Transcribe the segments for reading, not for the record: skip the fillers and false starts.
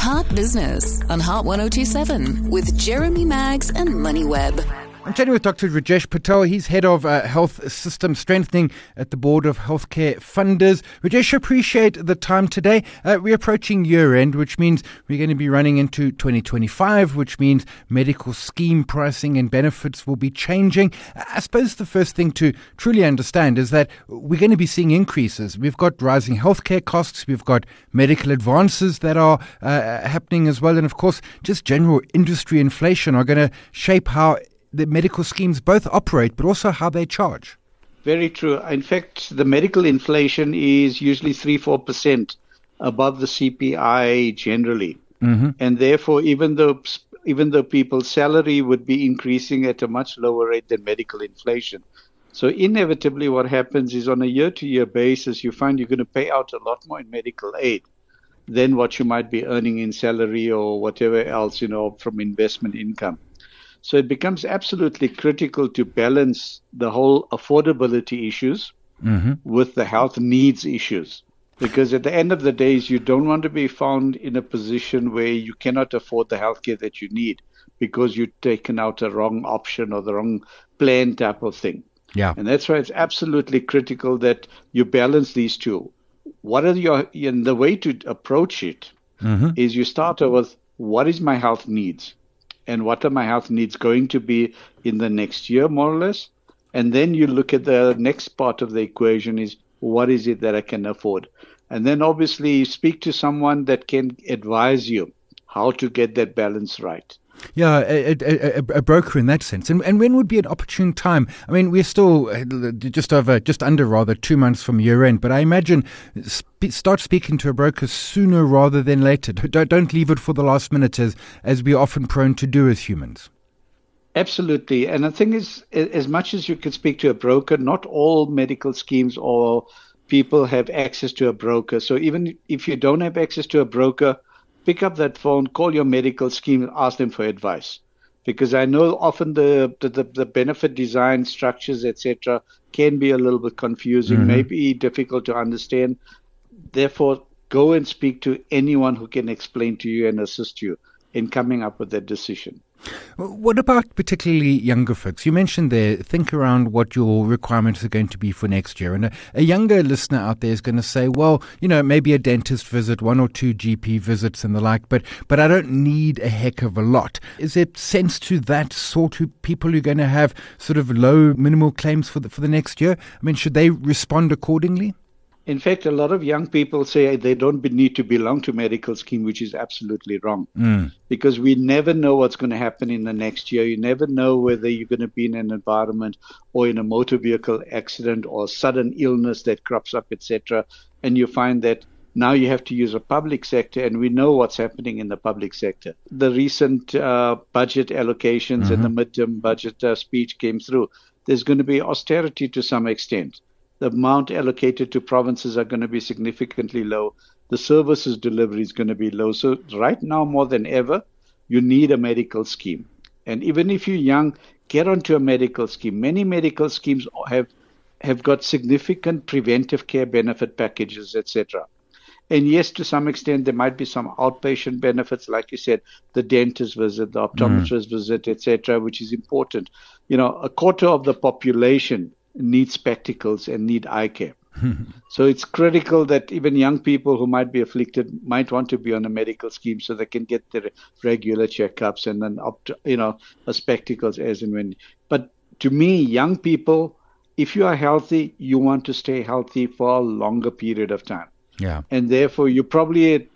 Heart Business on Heart 1027 with Jeremy Maggs and MoneyWeb. I'm chatting with Dr. Rajesh Patel. He's head of health system strengthening at the Board of Healthcare Funders. Rajesh, appreciate the time today. We're approaching year end, which means we're going to be running into 2025, which means medical scheme pricing and benefits will be changing. I suppose the first thing to truly understand is that we're going to be seeing increases. We've got rising healthcare costs. We've got medical advances that are happening as well. And of course, just general industry inflation are going to shape how the medical schemes both operate, but also how they charge. Very true. In fact, the medical inflation is usually 3-4% above the CPI generally. Mm-hmm. And therefore, even though people's salary would be increasing at a much lower rate than medical inflation. So inevitably what happens is on a year-to-year basis, you find you're going to pay out a lot more in medical aid than what you might be earning in salary or whatever else, from investment income. So it becomes absolutely critical to balance the whole affordability issues with the health needs issues. Because at the end of the day, you don't want to be found in a position where you cannot afford the healthcare that you need because you've taken out a wrong option or the wrong plan type of thing. Yeah. And that's why it's absolutely critical that you balance these two. The way to approach it is you start with what is my health needs? And what are my health needs going to be in the next year, more or less? And then you look at the next part of the equation is what is it that I can afford? And then obviously speak to someone that can advise you how to get that balance right. Yeah, a broker in that sense. And when would be an opportune time? I mean, we're still just under 2 months from year end, but I imagine start speaking to a broker sooner rather than later. Don't leave it for the last minute as we're often prone to do as humans. Absolutely. And the thing is, as much as you can speak to a broker, not all medical schemes or people have access to a broker. So even if you don't have access to a broker, pick up that phone, call your medical scheme, ask them for advice. Because I know often the benefit design structures, etc., can be a little bit confusing, maybe difficult to understand. Therefore, go and speak to anyone who can explain to you and assist you in coming up with that decision. What about particularly younger folks? You mentioned there, think around what your requirements are going to be for next year. And a younger listener out there is going to say, well, maybe a dentist visit, 1 or 2 GP visits and the like, but I don't need a heck of a lot. Is there sense to that sort of people who are going to have sort of low minimal claims for the next year? I mean, should they respond accordingly? In fact, a lot of young people say they don't need to belong to medical scheme, which is absolutely wrong. Because we never know what's going to happen in the next year. You never know whether you're going to be in an environment or in a motor vehicle accident or sudden illness that crops up, etc. And you find that now you have to use a public sector, and we know what's happening in the public sector. The recent budget allocations and the midterm budget speech came through. There's going to be austerity to some extent. The amount allocated to provinces are going to be significantly low. The services delivery is going to be low. So right now, more than ever, you need a medical scheme. And even if you're young, get onto a medical scheme. Many medical schemes have got significant preventive care benefit packages, etc. And yes, to some extent, there might be some outpatient benefits, like you said, the dentist visit, the optometrist visit, etc., which is important. A quarter of the population need spectacles and need eye care. So it's critical that even young people who might be afflicted might want to be on a medical scheme so they can get their regular checkups and then spectacles as and when. But to me, young people, if you are healthy, you want to stay healthy for a longer period of time. Yeah. And therefore, you probably,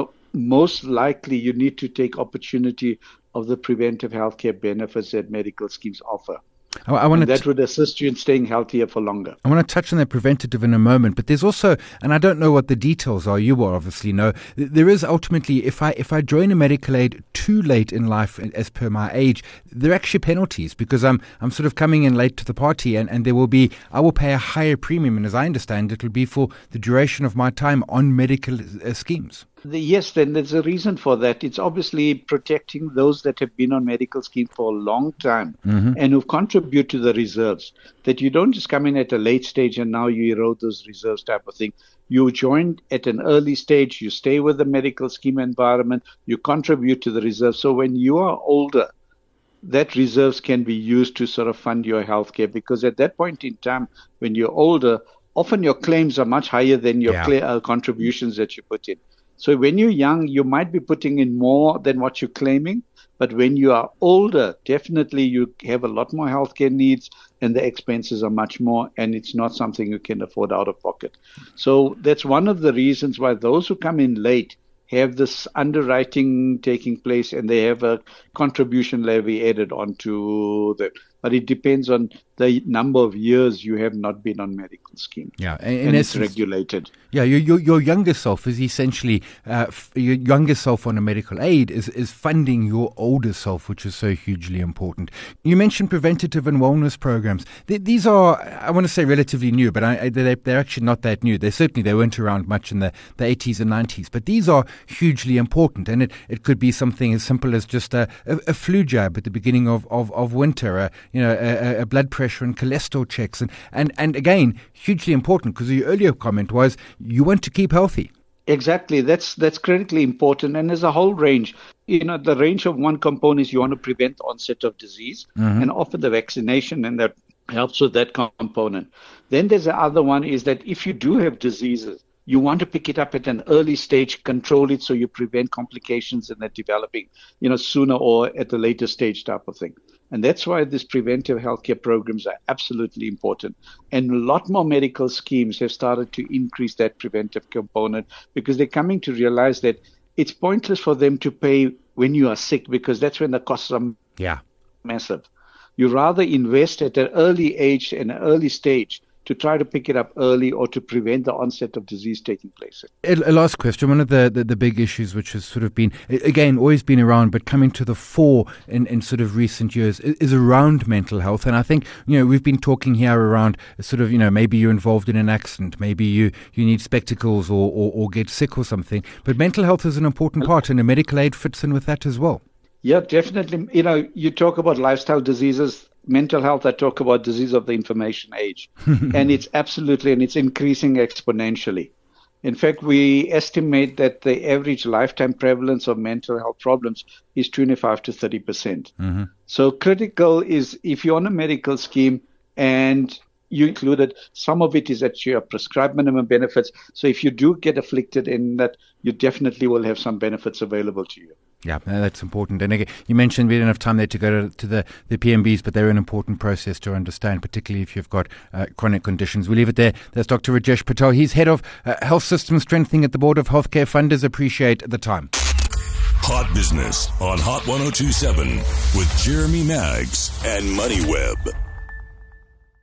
most likely you need to take opportunity of the preventive healthcare benefits that medical schemes offer. That would assist you in staying healthier for longer. I want to touch on that preventative in a moment, but there's also, and I don't know what the details are, you will obviously know, there is ultimately, if I join a medical aid too late in life as per my age, there are actually penalties because I'm sort of coming in late to the party and I will pay a higher premium, and as I understand it will be for the duration of my time on medical schemes. Yes, then there's a reason for that. It's obviously protecting those that have been on medical scheme for a long time and who contribute to the reserves. That you don't just come in at a late stage and now you erode those reserves type of thing. You join at an early stage, you stay with the medical scheme environment, you contribute to the reserves. So when you are older, that reserves can be used to sort of fund your healthcare, because at that point in time, when you're older, often your claims are much higher than your contributions that you put in. So when you're young, you might be putting in more than what you're claiming. But when you are older, definitely you have a lot more healthcare needs and the expenses are much more, and it's not something you can afford out of pocket. So that's one of the reasons why those who come in late have this underwriting taking place and they have a contribution levy added onto that. But it depends on the number of years you have not been on medical scheme. Yeah, and it's regulated. Yeah, your younger self is essentially, your younger self on a medical aid is funding your older self, which is so hugely important. You mentioned preventative and wellness programs. These are, I want to say, relatively new, but they're actually not that new. They weren't around much in the 80s and 90s, but these are hugely important. And it could be something as simple as just a flu jab at the beginning of winter, a blood pressure and cholesterol checks. And again, hugely important, because your earlier comment was you want to keep healthy. Exactly. That's critically important. And there's a whole range. The range of one component is you want to prevent the onset of disease and offer the vaccination, and that helps with that component. Then there's the other one is that if you do have diseases, you want to pick it up at an early stage, control it so you prevent complications in that developing, sooner or at a later stage type of thing. And that's why these preventive healthcare programs are absolutely important. And a lot more medical schemes have started to increase that preventive component, because they're coming to realize that it's pointless for them to pay when you are sick, because that's when the costs are massive. You rather invest at an early age and an early stage to try to pick it up early or to prevent the onset of disease taking place. A last question. One of the big issues which has sort of been, again, always been around, but coming to the fore in sort of recent years is around mental health. And I think, we've been talking here around sort of, maybe you're involved in an accident, maybe you need spectacles or get sick or something. But mental health is an important part, and a medical aid fits in with that as well. Yeah, definitely. You talk about lifestyle diseases. Mental health, I talk about disease of the information age. And it's increasing exponentially. In fact, we estimate that the average lifetime prevalence of mental health problems is 25 to 30%. So critical is, if you're on a medical scheme and you included, some of it is at your prescribed minimum benefits. So if you do get afflicted in that, you definitely will have some benefits available to you. Yeah, that's important. And again, you mentioned we didn't have time there to go to the PMBs, but they're an important process to understand, particularly if you've got chronic conditions. We'll leave it there. That's Dr. Rajesh Patel. He's head of health system strengthening at the Board of Healthcare Funders. Appreciate the time. Hot Business on Hot 102.7 with Jeremy Maggs and MoneyWeb.